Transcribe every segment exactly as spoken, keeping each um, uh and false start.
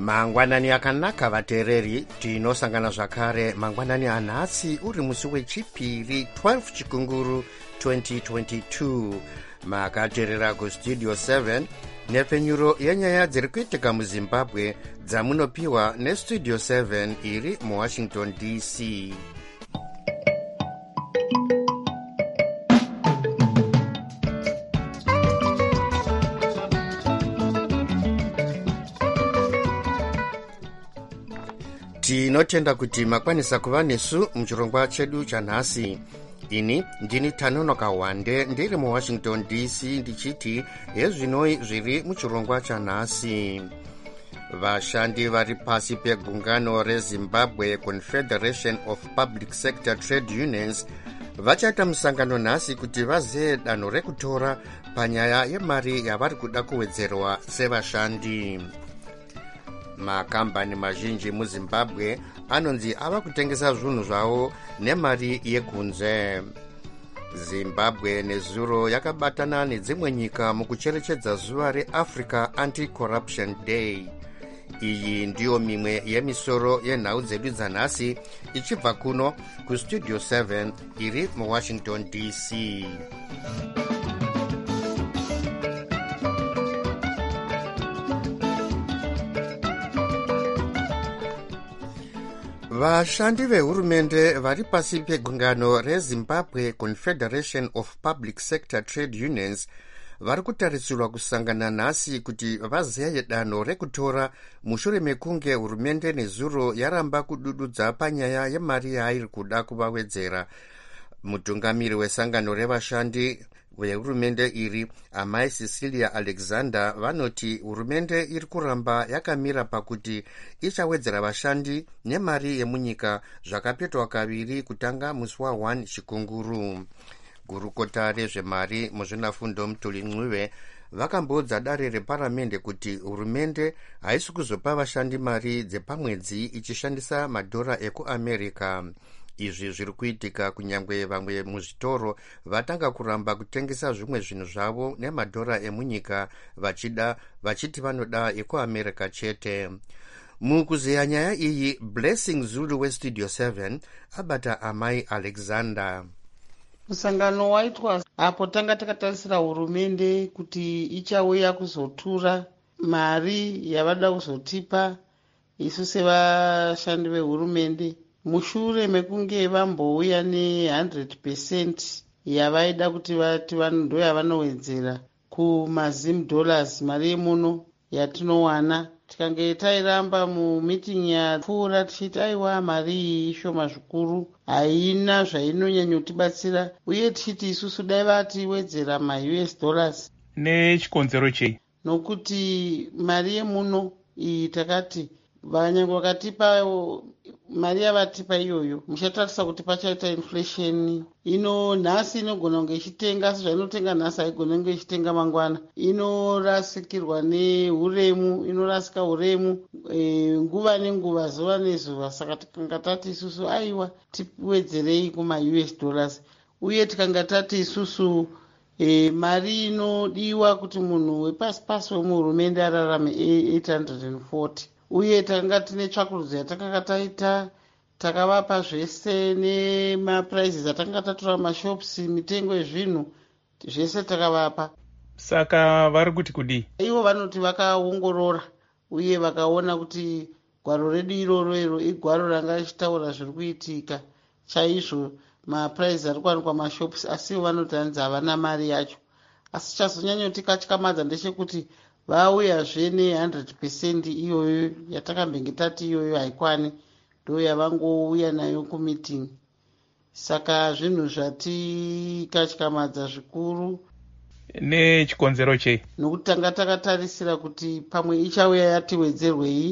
mangwanani akanaka vateereri, tinosangana zvakare mangwanani anhasi uri musi wechipiri twelve chikunguru twenty twenty-two. Makateerera kustudio seven nepfenyuro yenyaya dziri kuitika muzimbabwe dzamunopiwa nestudio seven iri muwashington D C. Tinotenda kuti makwanisa kuva nesu muchirongwa chedu chanhasi. Ini ndini Tanonoka Wande ndiri muwashington D C ndichiti hezvinoi zviri muchirongwa chanhasi. Vashandi vari pasi pegungano reZimbabwe Confederation of Public Sector Trade Unions vachaita musangano nhasi kuti vazive danho rekutora panyaya yemari yavari kuda kuwedzerwa sevashandi. Makambani mazhinji muZimbabwe anonzi ava kutengesa zvinhu zvavo nemari yekunze. Zimbabwe nezuro yakabatana nedzimwe nyika mukucherechedza zuva reAfrica Anti-Corruption Day. Iyi ndiyo mimwe yemisoro yenhau dzedu dzanhasi ichibva kuno kustudio seven iri muwashington D C. Vashandi vehurumende vari pasi pegungano reZimbabwe Confederation of Public Sector Trade Unions vari kutarisirwa kusangana nhasi kuti vaziye danho rekutora mushure mekunge hurumende nezuro yaramba kudududza panyaya yemari yairi kuda kuvawedzera. Mutungamiri wesangano revashandi vehurumende iri, amai Cecilia Alexander, vanoti hurumende iri kuramba yakamira pakuti ichawedzera vashandi nemari yemunyika zvakapetwa kaviri kutanga musi wa one chikunguru. Gurukota rezvemari muzvinafundo Mutuli Ncube vakamboudza dare reparamende kuti hurumende haisi kuzopa vashandi mari dzepamwedzi ichishandisa madhora ekuAmerica. Izvi zviri kuitika kunyangwe vamwe muzvitoro vatanga kuramba kutengesa zvimwe zvinhu zvavo nemadhora emunyika vachida vachiti vanoda ekuAmerica chete. Mukuzeya nyaya iyi, Blessing Zulu westudio seven abata amai Alexander. Musangano waitwa apo tanga takatarisira hurumende kuti ichauya kuzotura mari yavada kuzotipa isu sevashandi vehurumende mushure mekunge vambouya ne one hundred percent yavaida kuti vati ndo yavanowedzera kumazim dollars mari yemuno yatinowana. Tikange tairamba mumiting yapfuura tichiti aiwa mari iyi ishoma zvikuru, haina zvainonyanyotibatsira, uye tichiti isusu dai vatiwedzera ma-U S dollars. Nechikonzero chei? Nokuti mari yemuno iyi takati vanyange vakatipa mari yavatipa iyoyo muchatarisa kuti pachaita inflation. Ino nhasi inogona kunge ichitenga asi zvainotenga nhasi haigona kunge ichitenga mangwana. Inorasikirwa neuremu, inorasika uremu e, nguva nenguva, zuva nezuva. Saka tikanga tati isusu aiwa tiwedzerei kuma-U S dollars, uye tikanga tati isusu e, mari inodiwa kuti munhu wepasi pasi wemuhurumende ararame eight hundred forty. Uye takanga tine tsvakurudzo yatakanga taita, takavapa zvese nemaprizes atakanga tatora mashops, mitengo yezvinhu zvese takavapa. Saka vari kuti kudii? Ivo vanoti vakaongorora uye vakaona kuti gwaro redu iroro iro igwaro ranga richitaura zviri kuitika chaizvo. Maprizes ari kuwanikwa mashops, asi ivo vanoti hanzi havana mari yacho. Asi chazonyanyotikatyamadza ndechekuti vauyazve ne one hundred percent iyoyo yatakambenge tati iyoyo haikwani, ndo yavangouya nayo kumiting. Saka zvinhu zvatikatyamadza zvikuru. Nechikonzero chei? Nokuti tanga takatarisira kuti pamwe ichauya yatiwedzerwei,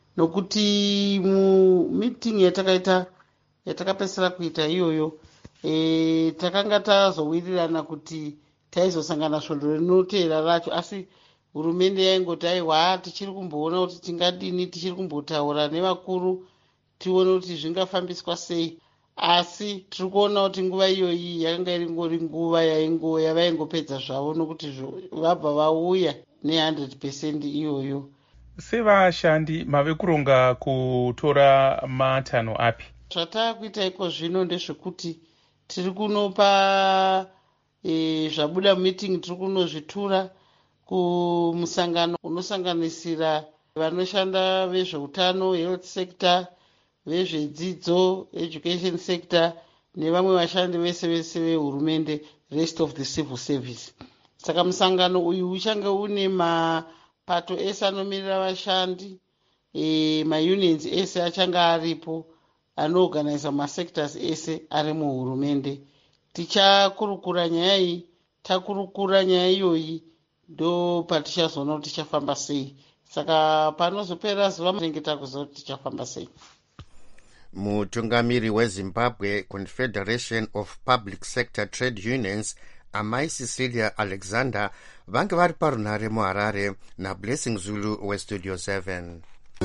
nokuti mumiting yatakaita yatakapesera kuita iyoyo e, takanga tazowirirana kuti taizosangana svondo rinoteera racho, asi hurumende yaingoti aiwa tichiri kumboona kuti tingadini, tichiri kumbotaura nevakuru tione kuti zvingafambiswa sei. Asi tiri kuona kuti nguva iyoyi yakanga iringori nguva yaingo yavaingopedza zvavo, nokuti vabva vauya ne one hundred percent iyoyo. sevashandi mave kuronga kutora matanho api? Zvatakuita iko zvino ndezvekuti tiri kunopa e, zvabuda mumeeting tiri kunozvitura kumusangano unosanganisira vanoshanda vezveutano, health sector, vezvedzidzo, education sector, nevamwe vashandi vese vese vehurumende, rest of the civil service. Saka musangano uyu uchange une mapato ese anomirira vashandi, e, maunions ese achange aripo, anoorganiza masectors ese ari muhurumende. Tichakurukura nyaya iyi, takurukura nyaya iyoyi ndo patichazoona kuti tichafamba sei. Saka panozopera zuva tinenge takuziva kuti tichafamba sei. Mutungamiri weZimbabwe Confederation of Public Sector Trade Unions, Amai Cecilia Alexander, vange vari parunhare muHarare naBlessing Zulu weStudio seven.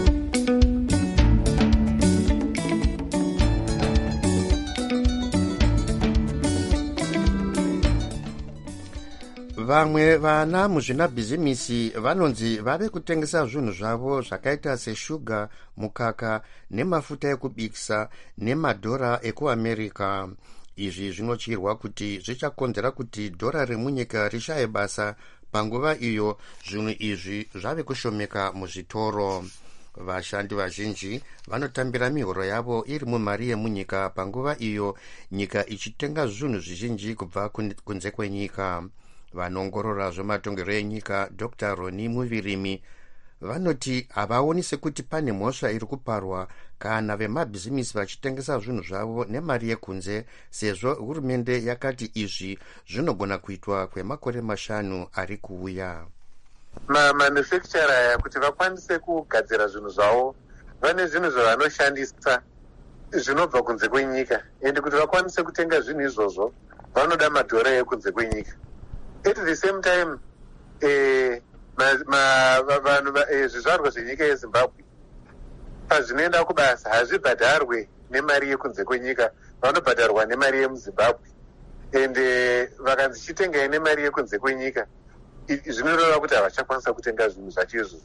Vamwe vana muzvinabhizimisi vanonzi vave kutengesa zvinhu zvavo zvakaita seshuga, mukaka nemafuta ekubikisa nemadhora ekuamerica. Izvi zvinochirwa kuti zvichakonzera kuti dhora remunyika rishaye basa. Panguva iyo zvinhu izvi zvave kushomeka muzvitoro. Vashandi vazhinji vanotambira mihoro yavo iri mumari yemunyika panguva iyo nyika ichitenga zvinhu zvizhinji kubva kunze kwenyika. Vanongorora zvematongero enyika Doctor Roni Muvirimi vanoti havaoni sekuti pane mhosva iri kuparwa kana vemabhizimisi vachitengesa zvinhu zvavo nemari yekunze, sezvo hurumende yakati izvi zvinogona kuitwa kwemakore mashanu ari kuuya. Mamanufacturer aya kuti vakwanise kugadzira zvinhu zvavo vane zvinhu zvavanoshandisa zvinobva kunze kwenyika, ende kuti vakwanise kutenga zvinhu izvozvo vanoda madhora ekunze kwenyika. At the same time, eh, vanhu zvizvarwa zvenyika yeZimbabwe pazvinoenda kubasa hazvibhadharwe nemari yekunze kwenyika, vanobhadharwa nemari yemuZimbabwe. Ende vakanzi chitengai nemari yekunze kwenyika, zvinoreva kuti havachakwanisa kutenga zvinhu zvachizvo.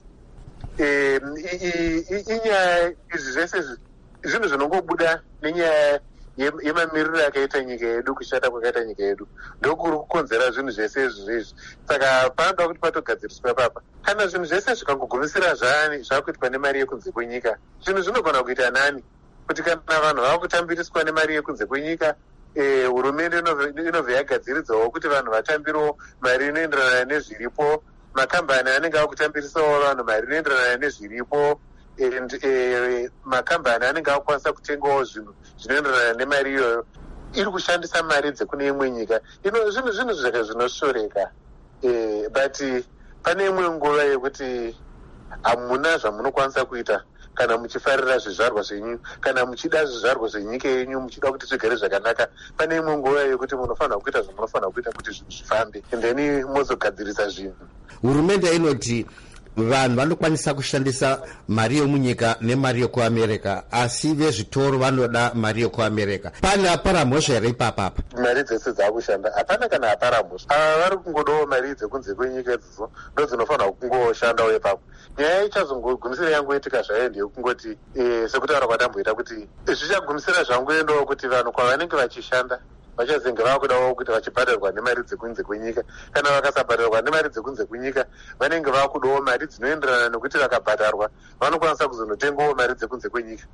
Inyaya izvi zvese zvinhu zvinongobuda nenyaya yemamiriro akaita nyika yedu, kushata kwakaita nyika yedu, ndokuri kukonzera zvinhu zvese izvizvi. Saka panoda kuti patogadziriswa papa. Kana zvinhu zvese zvikangogumisira zvani zvakuitwa nemari yekunze kwenyika, zvinhu zvinogona kuita nani kuti kana vanhu vakutambiriswa nemari yekunze kwenyika, hurumende inobva yagadziridzawo kuti vanhu vatambirewo mari inoenderana nezviripo, makambani anenge akutambirisawo vanhu mari inoenderana nezviripo, and eh, makambani anenge akukwanisa kutengawo zvinhu zvinoenderana nemari iyoyo, iri kushandisa mari dzekune imwe nyika. Ino zvinhu zvinhu zvake zvinoshoreka, eh, but pane imwe nguva yekuti hamuna zvamunokwanisa kuita kana muchifarira zvizvarwa zvenyu, kana muchida zvizvarwa zvenyika yenyu, muchida kuti zvigare zvakanaka. Pane imwe nguva yekuti munofanira kuita zvamunofanira kuita kuti zvinhu zvifambe, and then mozogadzirisa zvinhu. Hurumende inoti vanhu vanokwanisa kushandisa mari yomunyika nemari yekuamerica, asi vezvitoro vanoda mari yekuamerica. Pane apara mhosva here ipapapa? Mari dzese dzakushanda hapana kana hapara mhosva. Ava vari kungodawo mari dzekunze kwenyika idzo ndo dzinofanira kungoshandawo ipapo. Nyaya ichazongogumisira yangoitika zvayo ndeyekungoti sekutaura kwatamboita kuti zvichagumisira zvangoendawo kuti vanhu kwavanenge vachishanda vachazenge vakudawo kuti vachibhadharwa nemari dzekunze kwenyika. Kana vakasabhadharwa nemari dzekunze kwenyika, vanenge vakudawo mari dzinoenderana nekuti vakabhadharwa vanokwanisa kuzonotengawo mari dzekunze kwenyika.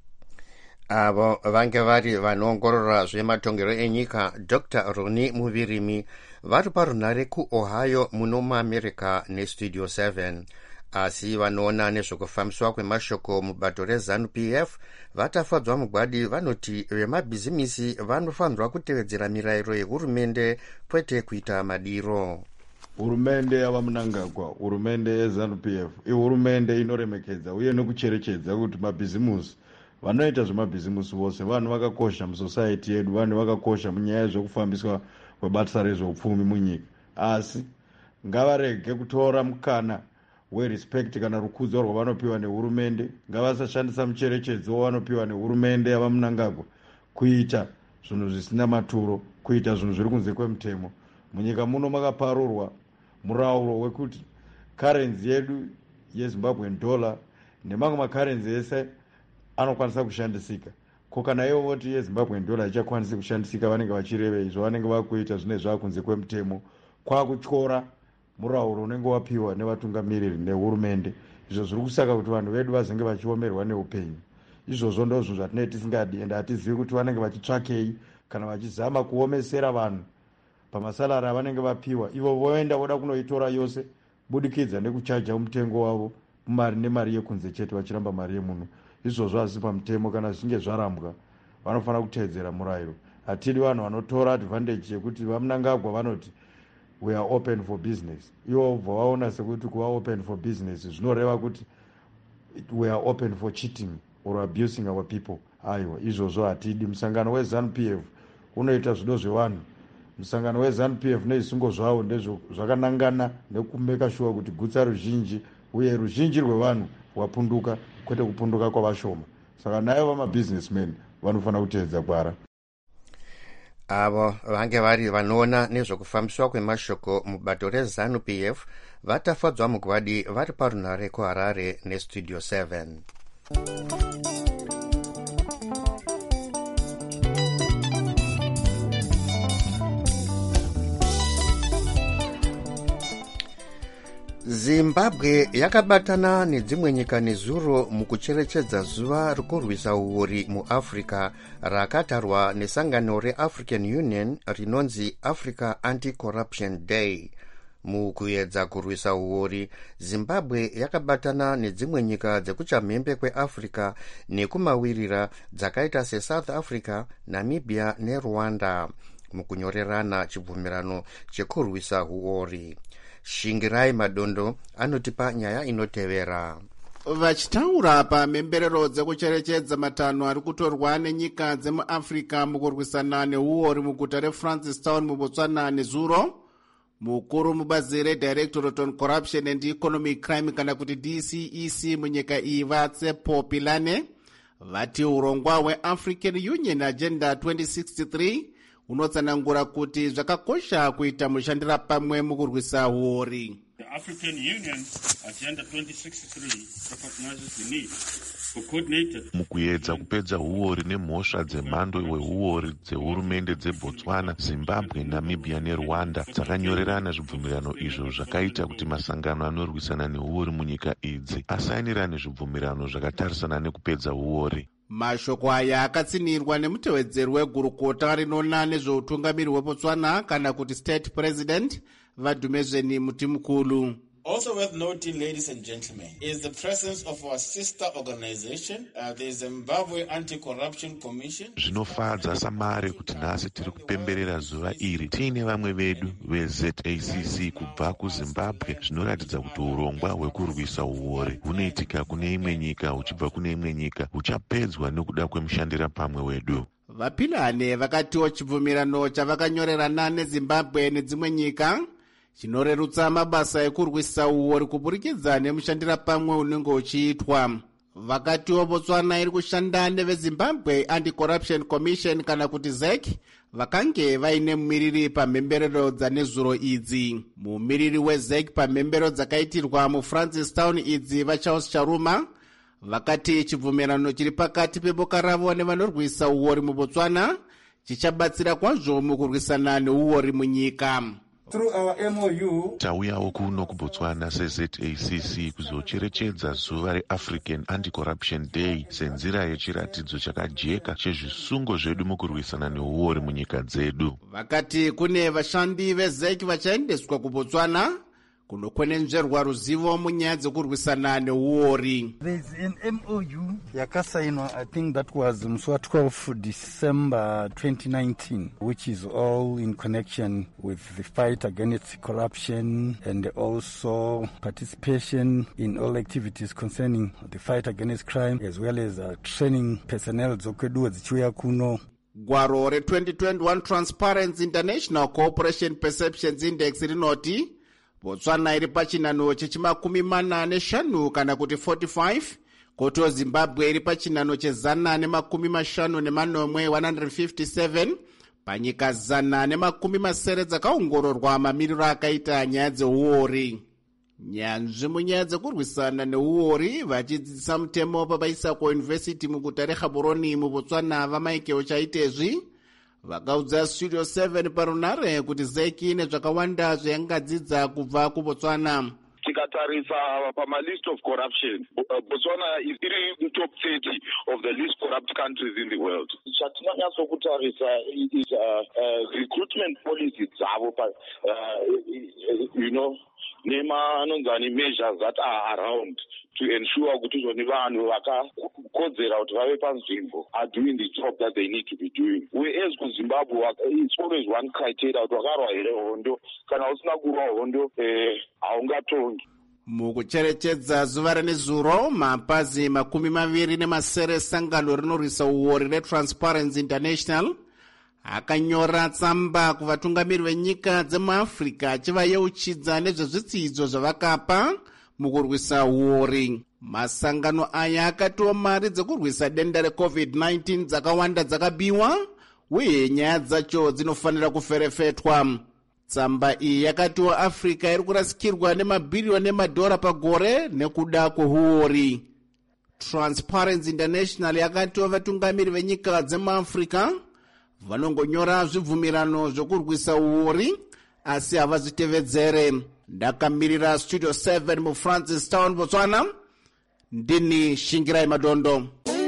Avo vange vari vanoongorora zvematongero enyika Doctor Roni Muvirimi vari parunhare kuOhio muno muAmerica neStudio seven. Asi vanoona nezvekufambiswa kwemashoko mubato reZANU-P F vatafadzwa mugwadi vanoti vemabhizimisi vanofanirwa kutevedzera mirayiro yehurumende kwete kuita madiro. Hurumende yava Mnangagwa, hurumende yeZANU-P F ihurumende inoremekedza uye nekucherechedza kuti mabhizimusi vanoita zvemabhizimusi vose vanhu vakakosha musociety yedu, vanhu vakakosha munyaya zvekufambiswa kwebasa rezveupfumi munyika. Asi ngavarege kutora mukana werespect kana rukudzo rwavanopiwa nehurumende, ngavasashandisa mucherechedzo wavanopiwa nehurumende yava Mnangagwa kuita zvinhu zvisina maturo, kuita zvinhu zviri kunze kwemutemo. Munyika muno makaparurwa murauro wekuti currency yedu yezimbabwean dollar nemamwe makarenzi ese anokwanisa kushandisika. Ko kana ivo voti yezimbabwean dollar ichakwanisi kushandisika vanenge vachireve izvo vanenge vakuita zvine zvakunze kwemutemo kwakutyora murauro unenge wapiwa nevatungamiriri nehurumende. Izvo zviri kusaka kuti vanhu vedu vazenge vachiomerwa neupenyu. Izvozvo ndozvo zvatinenge tisingadi ende hatizivi kuti vanenge vachitsvakei kana vachizama kuomesera vanhu pamasalari avanenge vapiwa. Ivo voenda voda kunoitora yose budikidza nekuchaja mutengo wavo mari nemari yekunze chete vachiramba mari yemunhu. Izvozvo hazisi pamutemo. Kana zvichinge zvarambwa vanofanira kuteedzera murayiro. Hatidi vanhu vanotora advantage yekuti vaMnangagwa vanoti we are open for business. Ivo bva vaona sekuti kuva open for business zvinoreva kuti we are open for cheating or abusing our people. Aiwa, izvozvo hatidi. Musangano weZANU-P F unoita zvido zvevanhu. Musangano weZANU-P F nezvisungo zvavo ndezvo zvakanangana nekumeka sure kuti gutsa ruzhinji uye ruzhinji rwevanhu rwapunduka kwete kupunduka kwavashoma. Saka nayo vamabusinessmen vanofanira kuteedza kwara. Avo vange vari vanoona nezvokufambiswa kwemashoko mubato reZANU-P F vatafadzwa mugwadi vari parunhare kuHarare nestudio seven. Zimbabwe yakabatana nedzimwe nyika nezuro mukucherechedza zuva rekurwisa uori muAfrica rakatarwa nesangano reAfrican Union rinonzi Africa Anti-Corruption Day. Mukuedza kurwisa uori, Zimbabwe yakabatana nedzimwe nyika dzekuchamhembe kweAfrica nekumawirira dzakaita seSouth Africa, Namibia neRwanda mukunyorerana chibvumirano chekurwisa uori. Shingirai Madondo anotipa nyaya inotevera. Vachitaura pamemberero dzekucherechedza matanho ari kutorwa nenyika dzemuAfrica mukurwisana neuori muguta reFrancistown muBotswana nezuro, mukuru mubazi reDirectorate on Corruption and Economic Crime kana kuti D C E C munyika iyi Vatsepo Pilane vati urongwa hweAfrican Union Agenda twenty sixty-three unotsanangura kuti zvakakosha kuita mushandira pamwe mukurwisa uori. The African Union Agenda twenty sixty-three recognizes the need for coordinated mukuedza kupedza uori nemhosva dzemhando hweuori dzehurumende dzeBotswana, Zimbabwe, Namibia neRwanda dzakanyorerana zvibvumirano izvo zvakaita kuti masangano anorwisana neuori munyika idzi asainirane zvibvumirano zvakatarisana nekupedza uori. Mashoko aya akatsinirwa nemutevedzeri wegurukota rinoona nezveutungamiri hweBotswana kana kuti State President Vadumezweni Mutimukulu. Also worth noting, ladies and gentlemen, is the presence of our sister organization, uh, the Zimbabwe Anti-Corruption Commission. Zvinofadza samare kuti nhasi tiri kupemberera zuva iri tiine vamwe vedu veZ A C C kubva kuZimbabwe, zvinoratidza kuti urongwa hwekurwisa uori hunoitika kune imwe nyika huchibva kune imwe nyika huchapedzwa nekuda kwemushandira pamwe wedu. Vapilane vakatiwo chibvumirano chavakanyorerana neZimbabwe nedzimwe nyika chinorerutsa mabasa ekurwisa uori kuburikidza nemushandira pamwe unenge uchiitwa. Vakatiwo Botswana iri kushanda neveZimbabwe Anti-Corruption Commission kana kuti Z E C vakange vaine mumiriri pamhemberero dzanezuro idzi. Mumiriri weZ E C pamhemberero dzakaitirwa muFrancistown idzi vaCharles Charuma vakati chibvumirano chiri pakati peboka ravo nevanorwisa uori muBotswana chichabatsira kwazvo mukurwisana neuori munyika. Through our M O U, tauyawo kuno kuBotswana seZ A C C kuzocherechedza zuva reAfrican Anti-Corruption Day senzira yechiratidzo chakajeka chezvisungo zvedu mukurwisana neuori munyika dzedu. Vakati kune vashandi veZ E C vachaendeswa kuBotswana kunokwenenzverwa ruzivo munyaya dzekurwisana neuori. There's an M O U yakasainwa, I think that was on twelfth December twenty nineteen, which is all in connection with the fight against corruption and also participation in all activities concerning the fight against crime, as well as uh, training personnel dzokwedu dzichiuya kuno. Gwaro re twenty twenty-one Transparency International Cooperation Perceptions Index rinoti Botswana iri pachinano chechimakumi mana neshanu kana kuti forty-five, koto Zimbabwe iri pachinano chezana nemakumi mashanu nemanomwe one hundred fifty-seven, panyika zana nemakumi masere dzakaongororwa mamiriro akaita nyaya dzeuori. nyanzvi munyaya dzekurwisana neuori vachidzidzisa mutemo pabaisa kuyunivhesiti muguta regaborone mubotswana vamaikewo chaitezvi vakaudza studio seven parunare kuti zeki nezvakawanda zvayangadzidza kubva kubotswana. Tikatarisa pama-list of corruption, Botswana is in top thirty of the least corrupt countries in the world. Chatinonyatsokutarisa is uh, uh, recruitment policy dzavo, uh, you know, nema anonzani measures that are around to ensure kuti zvoni vanhu vakakodzera kuti vave panzvimbo are doing the job that they need to be doing. Whereas kuZimbabwe, it's always one criteria kuti wakarwa here hondo, kana usina kurwa hondo haungatongi. Mukucherechedza zuva renezuro, mapazi makumi maviri nemasere sangano rinorwisa uori reTransparency International akanyora tsamba kuvatungamiri venyika dzemuAfrica achivayeuchidza nezvezvitsidzo zvavakapa mukurwisa uori. Masangano aya akatiwo mari dzekurwisa denda recovid nineteen dzakawanda dzakabiwa uye nyaya dzacho dzinofanira kuferefetwa. Tsamba iyi yakatiwo Africa iri kurasikirwa nemabhiriyoni emadhora pagore nekuda kweuori. Transparency International yakatiwo vatungamiri venyika dzemuAfrica vanongonyora zvibvumirano zvokurwisa uori asi havazvitevedzere. Ndakamirira studio seven muFrancis Town, Botswana, ndini Shingirai Madondo.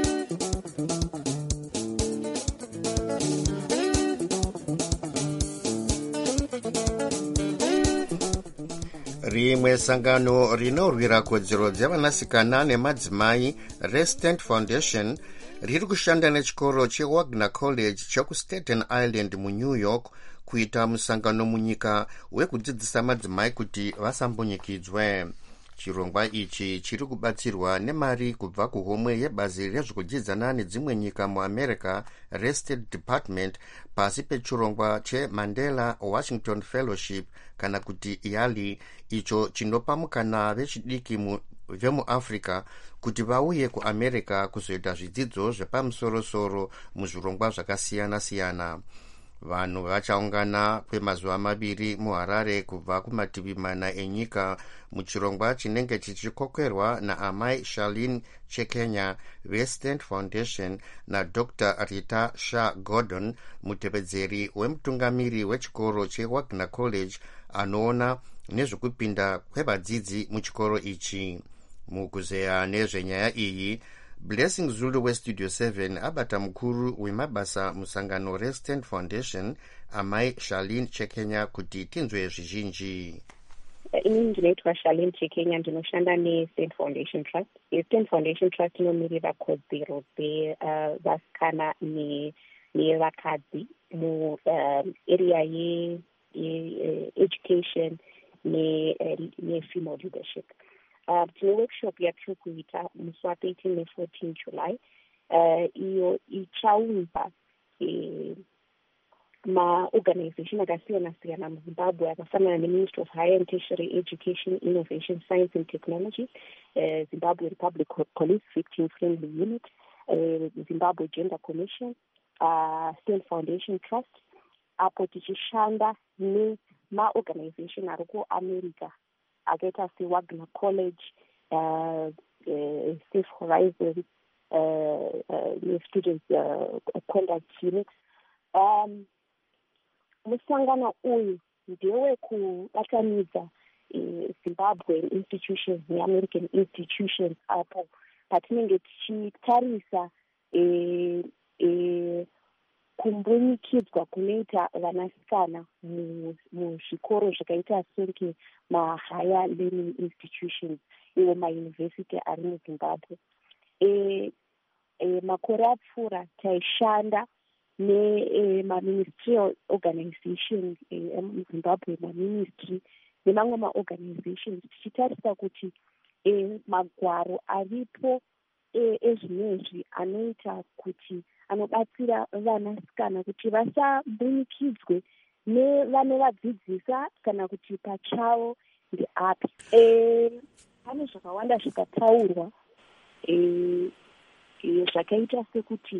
Rimwe sangano rinorwira kodzero dzevanasikana nemadzimai reStand Foundation riri kushanda nechikoro cheWagner College chekuStaten Island muNew York kuita musangano munyika wekudzidzisa madzimai kuti vasambunyikidzwe. Chirongwa ichi chiri kubatsirwa nemari kubva kuhomwe yebazi rezvekudzidzana nedzimwe nyika muAmerica reState Department pasi pechirongwa cheMandela Washington Fellowship kana kuti YALI, icho chinopa mukana vechidiki mu vemuAfrica kuti vauye kuAmerica kuzoita zvidzidzo zvepamusoro-soro muzvirongwa zvakasiyana-siyana. Vanhu vachaungana kwemazuva maviri muHarare kubva kumativi mana enyika muchirongwa chinenge chichikokerwa naamai Charlene Chekenya veStand Foundation naDr Rita Shah Gordon, mutevedzeri wemutungamiri wechikoro cheWagner College anoona nezvekupinda kwevadzidzi muchikoro ichi. Mukuzeya nezvenyaya iyi, Blessing Zulu weStudio seven abata mukuru wemabasa musangano reStand Foundation amai Charlene Chekenya kuti tinzwe zvizhinji. Ini ndinoitwa Charlene Chekenya, ndinoshanda neStand Foundation Trust. iStand Foundation Trust inomirira kodzero dzevasikana nevakadzi muarea yeeducation nefemale leadership. Uh, tine workshop yatiri kuita musi wa13 ne14 July. Uh, iyo ichaunza eh, ma-organization akasiyana-siyana muZimbabwe akafanana neMinistry of Higher and Tertiary Education, Innovation, Science and Technology, uh, Zimbabwe Republic Police Victim Friendly Unit, uh, Zimbabwe Gender Commission, uh, Stand Foundation Trust, apo tichishanda nema-organization ari kuAmerica akaita seWagner College, uh, uh, Safe Horizon, uh, uh, Students uh, Conduct Unit. Um, musangano uyu ndewe kubatanidza uh, Zimbabwean institutions neAmerican institutions apo patinenge tichitarisa uh, uh, kumbunyikidzwa kunoita vanasikana muzvikoro zvakaita senge mahigher learning institutions iwo mayunivhesiti ari muZimbabwe. E, e, makore apfuura taishanda nemaministerial organizations emuZimbabwe, maministry nemamwe maorganizations tichitarisa kuti e, magwaro aripo ezvinezvi anoita kuti anobatsira vanasikana kuti vasambunyikidzwe nevanovadzidzisa kana kuti pachavo ndeapi. Pane zvakawanda zvakataurwa zvakaita sekuti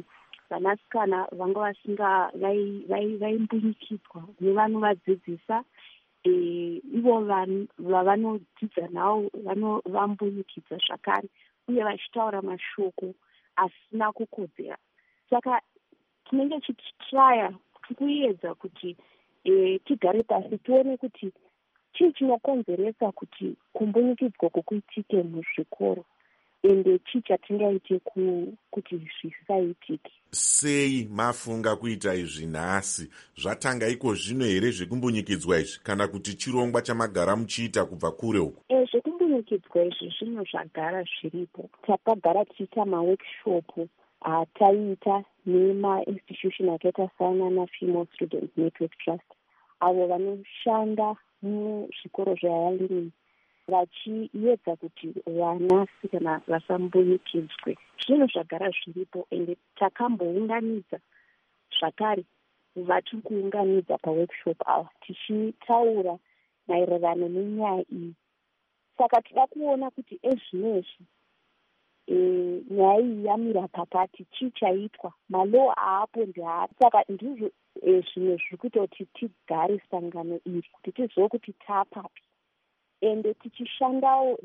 vanasikana vanga vasinga vaimbunyikidzwa nevanovadzidzisa, e, ivo vavanodzidza navo vambonikidza zvakare uye vachitaura mashoko asina kukodzera. Saka tinenge tichitraya kuedza kuti e, tigare pasi tione kuti chii chinokonzeresa kuti kumbunikidzwa kwokuitike muzvikoro ende chii chatingaite kuti zvisaitike. Sei mafunga kuita izvi nhasi? Zvatanga iko zvino here zvekumbunyikidzwa izvi kana kuti chirongwa chamagara muchiita kubva kure uku? E, zvekumbunyikidzwa izvi zvino zvagara zviripo. Takagara tichiita maworkshop ataiita nemainstitution akaita sana Female Students Network Trust avo vanoshanda muzvikoro zveHigher Learning vachiedza kuti vanasikana vasambunyikidzwe. Zvinhu zvagara zviripo ende takambounganidza zvakare vatiri kuunganidza paworkshop ava tichitaura maererano nenyaya iyi. Saka tida kuona kuti ezvinezvi e, nyaya iyi yamira pakati chii chaitwa, malaw aapo ndeapo. Saka ndizvo e, zvimwe zviri kuita kuti tigare sangano iri kuti tizive kuti taapapi ende tichishandawo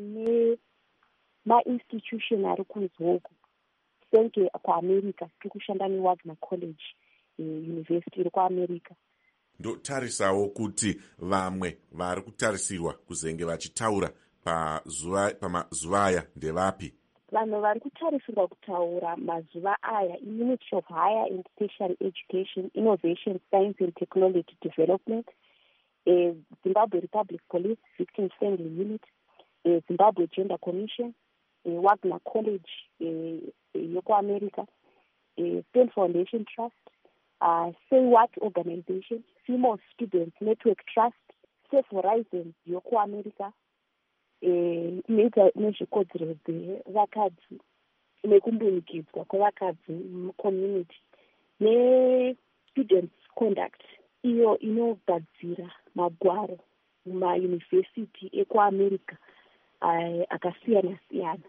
nemainstitution ari kunze uku senge kuamerica. Tiri kushanda neWagner College e, University iri kuamerica. Ndotarisawo kuti vamwe vari kutarisirwa kuzenge vachitaura pazuva pamazuva aya ndevapi? Vanhu vari kutarisirwa kutaura mazuva aya iMinistry of Higher and Tertiary Education, Innovation, Science and Technology Development, eh, Zimbabwe Republic Police Victim Friendly Unit, eh, Zimbabwe Gender Commission, eh, Wagner College eh, yoko America, eh, Pen Foundation Trust, uh, Say What Organization, Female Students Network Trust, Safe Horizons yoko America, inoita nezvikodzero dzevakadzi nekumbunikidzwa kwevakadzi mucommunity, neStudents Conduct iyo inogadzira magwaro mumayunivhesiti ekuamerica akasiyana siyana.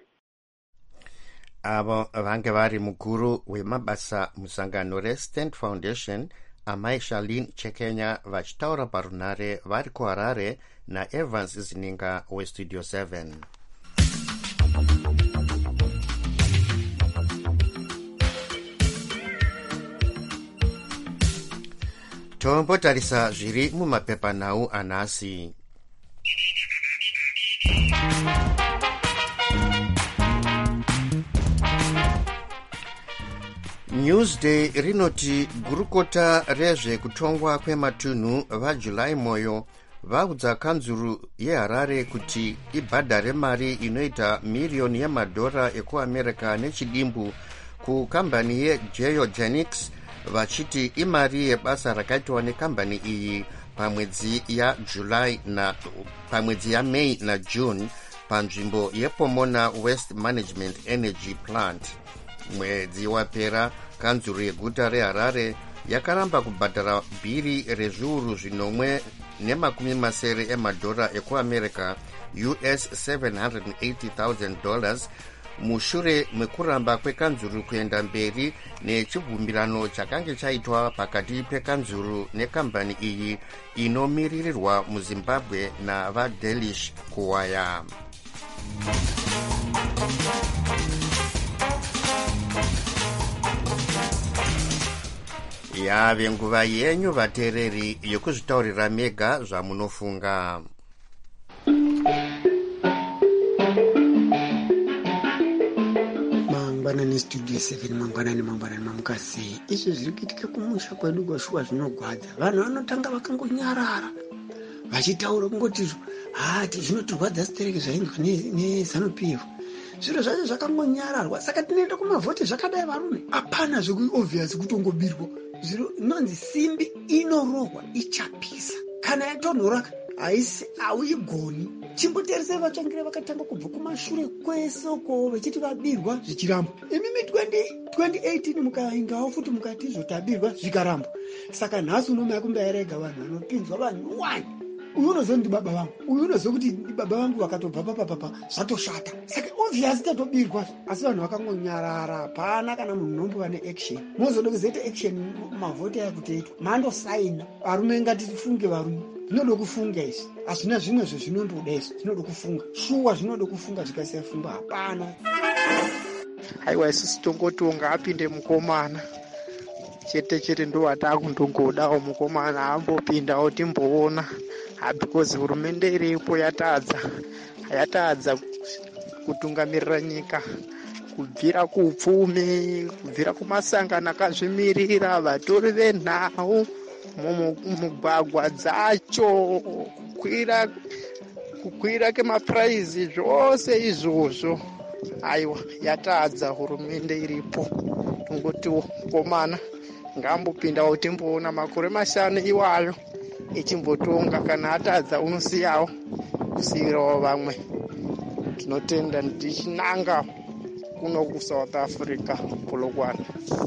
Avo vange vari mukuru wemabasa musangano reStand Foundation amai Charlene Chekenya vachitaura parunare vari kuHarare naEvans Zininga weStudio seven. Tombotarisa zviri mumapepanhau anhasi. Newsday rinoti gurukota rezvekutongwa kwematunhu vaJulai Moyo vaudza kanzuru yeHarare kuti ibhadhare mari inoita miriyoni yemadhora ekuamerica nechidimbu kukambani yeGeogenics vachiti imari yebasa rakaitwa nekambani iyi pamwedzi yaJulai na pamwedzi yaMei naJune panzvimbo yePomona West Management Energy Plant. Mwedzi wapera kanzuru yeguta reHarare yakaramba kubhadhara bhiri rezviuru zvinomwe nemakumi masere emadhora ekuamerica U S seven hundred eighty thousand dollars mushure mekuramba kwekanzuru kuenda mberi nechibvumirano chakange chaitwa pakati pekanzuru nekambani iyi inomiririrwa muZimbabwe navaDelish kuwaya. Yave nguva yenyu vateereri yokuzvitaurira mega zvamunofunga. Mangwanani Studio seven, mangwanani mangwanani mamukasi. Izvo zviri kuitika kumusha kwedu kwashuwa zvinogwadza. Vanhu vanotanga vakangonyarara vachitaura kungoti hati zvinotirwadza sitereke zvainzwa neZANU-P F. Zviro zvacho zvakangonyararwa, saka tinoenda kumavhoti zvakadai varume. Hapana zvekuobvious kutongobirwa. Zviro nonzi simbi inorohwa ichapisa. Kana yatonhora haisi hauigoni. Chimboteerese vatsvangire vakatanga kubva kumashure kwesoko vachiti vabirwa zvichiramba. Imimi twenty eighteen mukaingawo futi mukati zvotabirwa zvikaramba. Saka nhasi unomaya kumbaerega vanhu vanopinzwa vanhu wani. uyu unoziva kuti baba vangu, uyu unoziva kuti baba vangu vakatobva papapapa zvatoshata. Saka obviously tatobirwa, asi vanhu vakangonyarara, hapana kana munhu unombowa neaction. Mozoda kuzoita action mavhoti aya kutoitwa, mandosaina. Varume ngatifunge varume, zvinoda kufunga izvi, hazvina zvimwe zvezvinondoda izvi, zvinoda kufunga. Shuwa zvinoda kufunga, zvikasiya funga hapana. Haiwa isusu tongotonga apinde mukomana chete chete ndo watakundogodawo mukomana ambopindawo timboona ha because hurumende iripo yatadza yatadza kutungamirira nyika kubvira kupfumi kubvira kumasangano akazvimirira vatori venhau mumugwagwa dzacho kukwira kukwira kemapuraizi zvose izvozvo. Aiwa yatadza hurumende iripo, tungotiwo komana ngambopindawo timboona makore mashanu iwayo echimbotonga, kana atadza unosiyawo kusiyirawo vamwe. Tinotenda ndichinanga kuno kuSouth Africa Polokwane.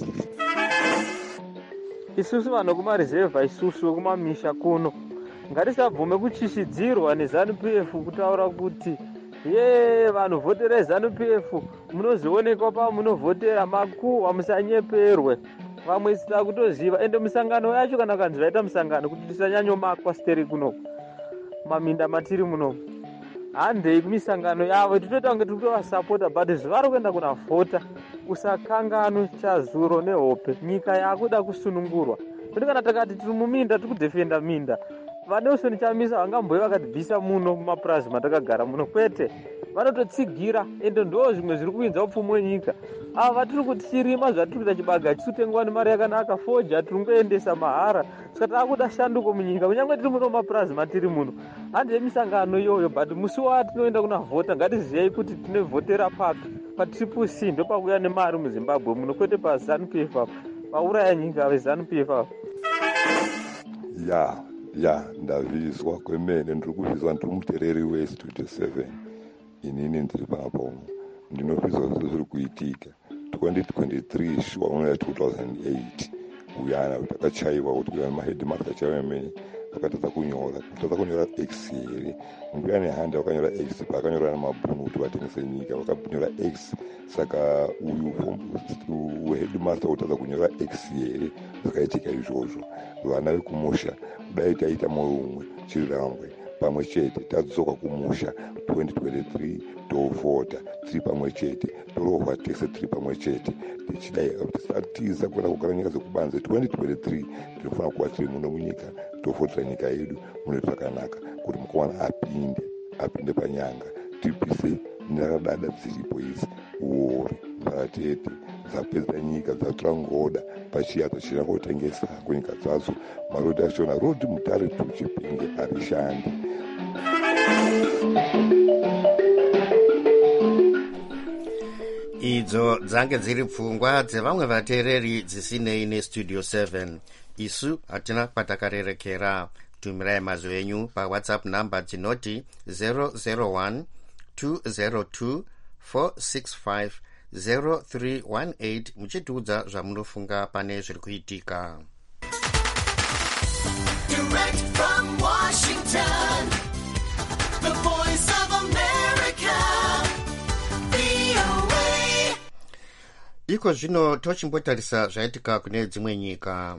Isusu vanhu kumarizevha, isusu kumamisha kuno ngatisabvume kuchishidzirwa neZANU-P F kutaura kuti ye vanhu vhotere ZANU-P F munozionekwa pa munovhotera makuhwa, musanyeperwe. Vamwe sita kutoziva ende misangano yacho kana kanzi vaita misangano kuti tisanyanyomakwa steri kuno maminda matiri muno. Handei kumisangano yavo titoita kunge tikutovasapota, but zvari kuenda kuna vhota usakanganwe chazuro nehope. Nyika yakuda kusunungurwa. Kuti kana takati tiri muminda tiri kudefenda minda, vaNelson Chamisa vangamboye vakatibvisa muno mumapurazi matakagara muno, kwete vanototsigira ende ndo zvimwe zviri kuinza upfumi wenyika. Ava vatiri kuti chirima zvatiri kuita chibaga chisutengwa nemari yakanaka, foja tiri kungoendesa mahara, saka takuda shanduko munyika kunyange tiri muno mumapurazi matiri muno. Handei misangano iyoyo, but musi watinoenda kuna vhota ngatiziyei kuti tinovhotera papi. Patriple C ndo pakuya nemari muZimbabwe muno, kwete paZANU-P F apa pauraya nyika veZANU-P F apa. ya ya ndavizwa kwemene, ndiri kuvizwa ndiri mutereri weS twenty-seven. Inini ndiri papo ndinozvizwa kuti zviri kuitika twenty twenty-three shuwa unoya two thousand eight uyana takachaiwa kuti mahedhimasta chaiwa emene vakatadza kunyora kutadza kunyora x here nguya nehanda vakanyora x pakanyora namabhunu kuti vatengese nyika vakanyora x. Saka uyu wehedhimasta kutadza kunyora x here zvakaitika izvozvo. Vana vekumusha kudai taita moyo umwe chirambwe pamwe chete tadzoka kumusha twenty twenty-three tovhota tiri pamwe chete torohwa tese tiri pamwe chete tichidai tisatiza kuenda kugara nyika dzekubanze. twenty twenty-three tinofanira kuva tiri muno munyika tovhotera nyika yedu mune zvakanaka kuti mukomana apinde apinde panyanga tibvise nerakadada dziripo idzi uori mbaratete dzapedza nyika dzatora ngoda pachiyato china kutengesa kunyika dzadzo marodi achona rodi mutare tuchipinge harishandi. Idzo dzange dziri pfungwa dzevamwe vateereri dzisinei nestudio seven. Isu hatina kwatakarerekera. Tumirai mazwi enyu paWhatsApp namba dzinoti zero zero one two zero two four six five zero three one eight muchitiudza zvamunofunga pane zviri kuitika. Direct from Washington, the voice of America, V O A. Iko zvino tochimbotarisa zvaitika kune dzimwe nyika.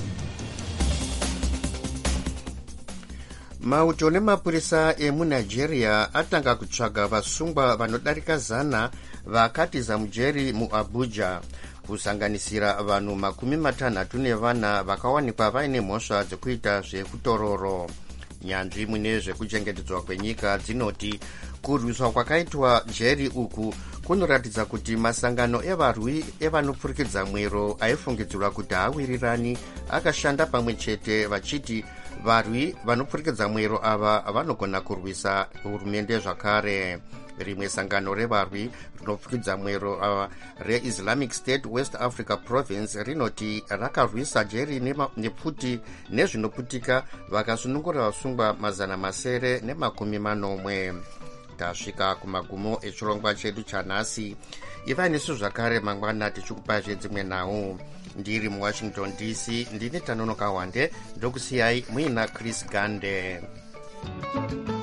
Mauto nemapurisa emuNigeria atanga kutsvaga vasungwa vanodarika zana vakatiza mujeri muAbuja, kusanganisira vanhu makumi matanhatu nevana vakawanikwa vaine mhosva dzekuita zvekutororo. Nyanzvi mune zvekuchengetedzwa kwenyika dzinoti kurwiswa kwakaitwa jeri uku kunoratidza kuti masangano evarwi evanopfurikidza mwero aifungidzirwa kuti haawirirani akashanda pamwe chete vachiti varwi vanopfurikidza mwero ava vanogona kurwisa hurumende zvakare. Rimwe sangano revarwi rinopfurikidza mwero ava reIslamic State West Africa Province rinoti rakarwisa jeri nepfuti nezvinoputika vakasunungura vasungwa mazana masere nemakumi manomwe. Tasvika kumagumo echirongwa chedu chanhasi. Ivai nesu zvakare mangwana tichikupazve dzimwe nhau. Ndiri muWashington D C ndine Tanonoka Wande ndokusiyai muina Chris Gande. F.